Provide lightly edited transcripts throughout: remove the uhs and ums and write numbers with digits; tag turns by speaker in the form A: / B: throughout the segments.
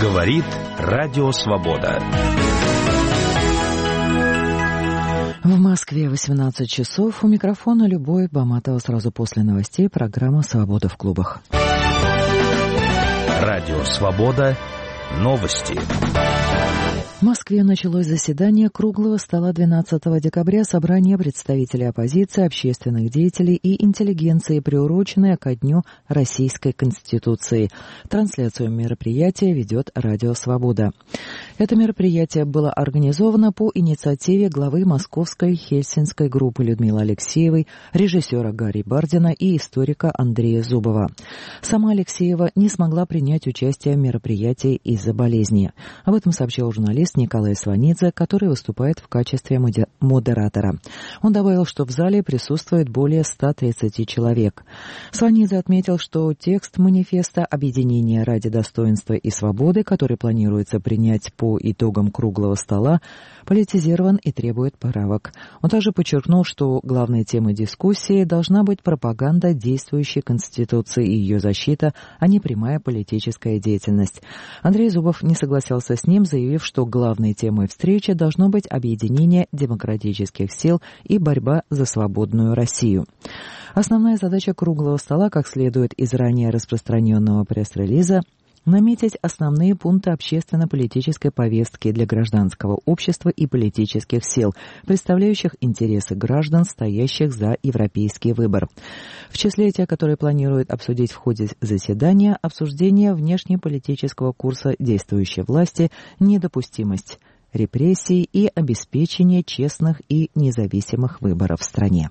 A: Говорит Радио Свобода.
B: В Москве 18 часов. У микрофона Любовь Баматова. Сразу после новостей программа «Свобода в клубах».
A: Радио Свобода. Новости.
B: В Москве началось заседание круглого стола 12 декабря, собрание представителей оппозиции, общественных деятелей и интеллигенции, приуроченное ко Дню Российской Конституции. Трансляцию мероприятия ведет Радио Свобода. Это мероприятие было организовано по инициативе главы Московской Хельсинской группы Людмилы Алексеевой, режиссера Гарри Бардина и историка Андрея Зубова. Сама Алексеева не смогла принять участие в мероприятии из-за болезни. Об этом сообщил журналист Николай Сванидзе, который выступает в качестве модератора. Он добавил, что в зале присутствует более 130 человек. Сванидзе отметил, что текст манифеста «Объединение ради достоинства и свободы», который планируется принять по итогам круглого стола, политизирован и требует поправок. Он также подчеркнул, что главной темой дискуссии должна быть пропаганда действующей Конституции и ее защита, а не прямая политическая деятельность. Андрей Зубов не согласился с ним, заявив, что главной темой встречи должно быть объединение демократических сил и борьба за свободную Россию. Основная задача круглого стола, как следует из ранее распространенного пресс-релиза, наметить основные пункты общественно-политической повестки для гражданского общества и политических сил, представляющих интересы граждан, стоящих за европейский выбор. В числе тех, которые планируют обсудить в ходе заседания, обсуждение внешнеполитического курса действующей власти, недопустимость репрессий и обеспечение честных и независимых выборов в стране.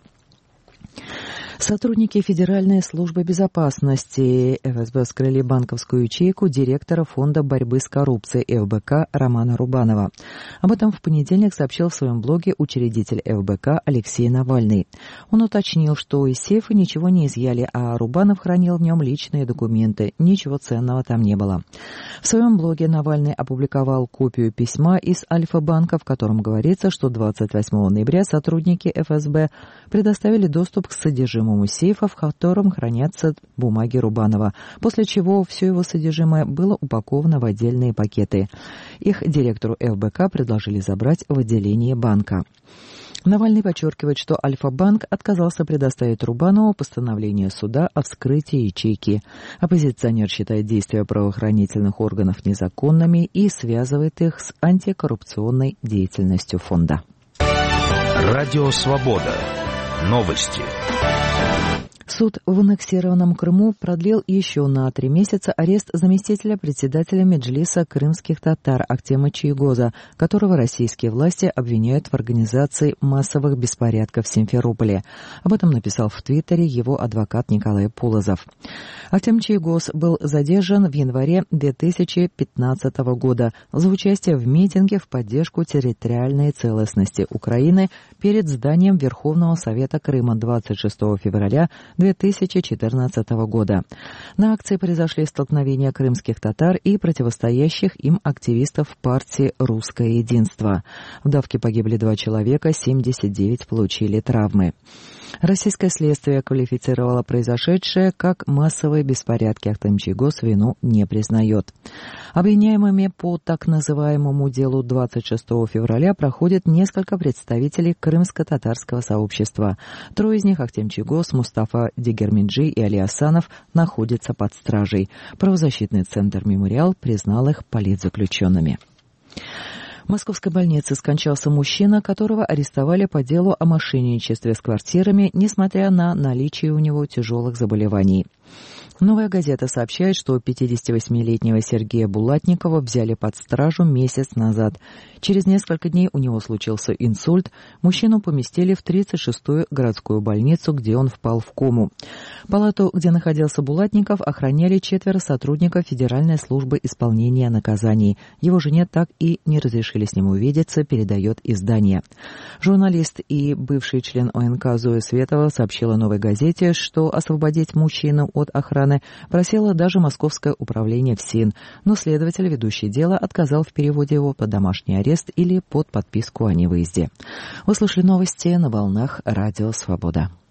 B: Сотрудники Федеральной службы безопасности ФСБ вскрыли банковскую ячейку директора Фонда борьбы с коррупцией ФБК Романа Рубанова. Об этом в понедельник сообщил в своем блоге учредитель ФБК Алексей Навальный. Он уточнил, что из сейфа ничего не изъяли, а Рубанов хранил в нем личные документы. Ничего ценного там не было. В своем блоге Навальный опубликовал копию письма из Альфа-банка, в котором говорится, что 28 ноября сотрудники ФСБ предоставили доступ к содержимому сейфа, в котором хранятся бумаги Рубанова, после чего все его содержимое было упаковано в отдельные пакеты. Их директору ФБК предложили забрать в отделении банка. Навальный подчеркивает, что Альфа-банк отказался предоставить Рубанову постановление суда о вскрытии ячейки. Оппозиционер считает действия правоохранительных органов незаконными и связывает их с антикоррупционной деятельностью фонда.
A: Радио Свобода. Новости.
B: Суд в аннексированном Крыму продлил еще на 3 месяца арест заместителя председателя Меджлиса крымских татар Актема Чийгоза, которого российские власти обвиняют в организации массовых беспорядков в Симферополе. Об этом написал в Твиттере его адвокат Николай Полозов. Актем Чийгоз был задержан в январе 2015 года за участие в митинге в поддержку территориальной целостности Украины перед зданием Верховного Совета Крыма 26 февраля 2014 года. На акции произошли столкновения крымских татар и противостоящих им активистов партии «Русское единство». В давке погибли 2 человека, 79 получили травмы. Российское следствие квалифицировало произошедшее как массовые беспорядки. Актем Чийгоз вину не признает. Обвиняемыми по так называемому делу 26 февраля проходят несколько представителей крымско-татарского сообщества. 3 из них, Актем Чийгоз, Мустафа Дегерменджи и Али Асанов, находятся под стражей. Правозащитный центр «Мемориал» признал их политзаключенными. В московской больнице скончался мужчина, которого арестовали по делу о мошенничестве с квартирами, несмотря на наличие у него тяжелых заболеваний. «Новая газета» сообщает, что 58-летнего Сергея Булатникова взяли под стражу месяц назад. Через несколько дней у него случился инсульт. Мужчину поместили в 36-ю городскую больницу, где он впал в кому. Палату, где находился Булатников, охраняли 4 сотрудников Федеральной службы исполнения наказаний. Его жене так и не разрешили с ним увидеться, передает издание. Журналист и бывший член ОНК Зоя Светова сообщила «Новой газете», что освободить мужчину от охраны просило даже Московское управление ФСИН, но следователь, ведущий дело, отказал в переводе его под домашний арест или под подписку о невыезде. Вы слушали новости на волнах Радио Свобода.